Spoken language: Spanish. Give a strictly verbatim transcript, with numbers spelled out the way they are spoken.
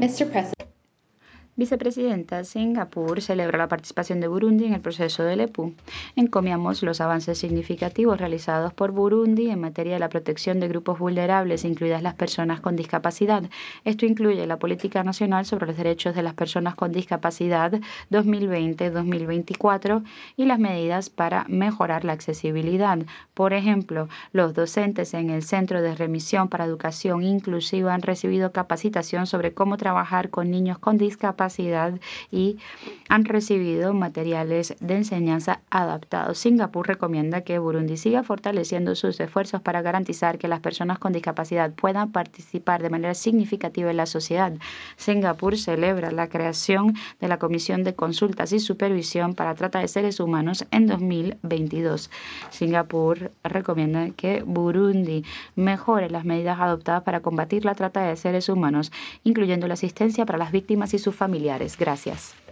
mister President, Vicepresidenta, Singapur celebra la participación de Burundi en el proceso del E P U. Encomiamos los avances significativos realizados por Burundi en materia de la protección de grupos vulnerables, incluidas las personas con discapacidad. Esto incluye la Política Nacional sobre los Derechos de las Personas con Discapacidad dos mil veinte a dos mil veinticuatro y las medidas para mejorar la accesibilidad. Por ejemplo, los docentes en el Centro de Remisión para Educación Inclusiva han recibido capacitación sobre cómo trabajar con niños con discapacidad y han recibido materiales de enseñanza adaptados. Singapur recomienda que Burundi siga fortaleciendo sus esfuerzos para garantizar que las personas con discapacidad puedan participar de manera significativa en la sociedad. Singapur celebra la creación de la Comisión de Consultas y Supervisión para Trata de Seres Humanos en dos mil veintidós. Singapur recomienda que Burundi mejore las medidas adoptadas para combatir la trata de seres humanos, incluyendo la asistencia para las víctimas y sus familiares. Gracias.